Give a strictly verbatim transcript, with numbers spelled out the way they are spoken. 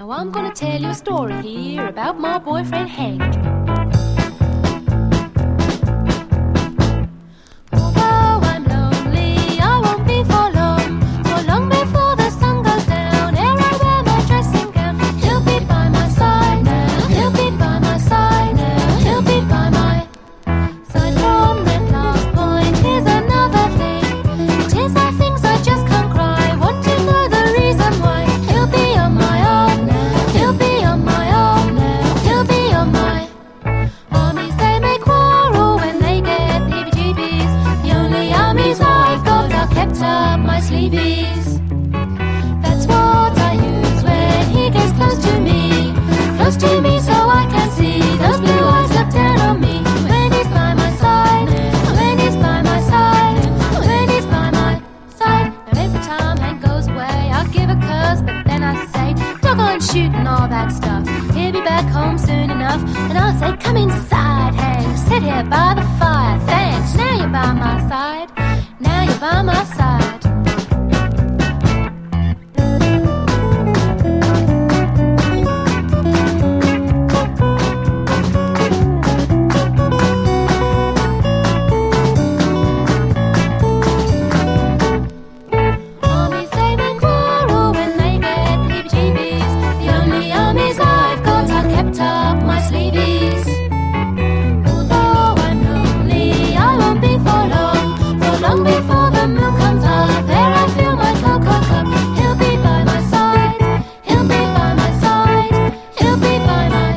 Now I'm gonna tell you a story here about my boyfriend Hank. Although I'm lonely, I won't be for long. So long before the sun goes down, ere I wear my dressing gown, he'll be by my side now. He'll be by my side now. He'll be by my side. From that last point, here's another thing. Tears are things I just can't cry. Want to know the reason why? He'll be on my own now. He'll be on my own now. He'll be on my armies. They may quarrel when they get heebie-jeebies. The only armies I've got are kept up my sleeveys. That's what I use when he gets close to me. Close to me so I can see those blue eyes look down on me. When he's by my side, when he's by my side, when he's by my side. Now every time Hank goes away, I give a curse, but then I say, doggone shooting all that stuff. He'll be back home soon enough, and I'll say, come inside, Hank, sit here by the fire. Thanks, now you're by my side, now you're by my side.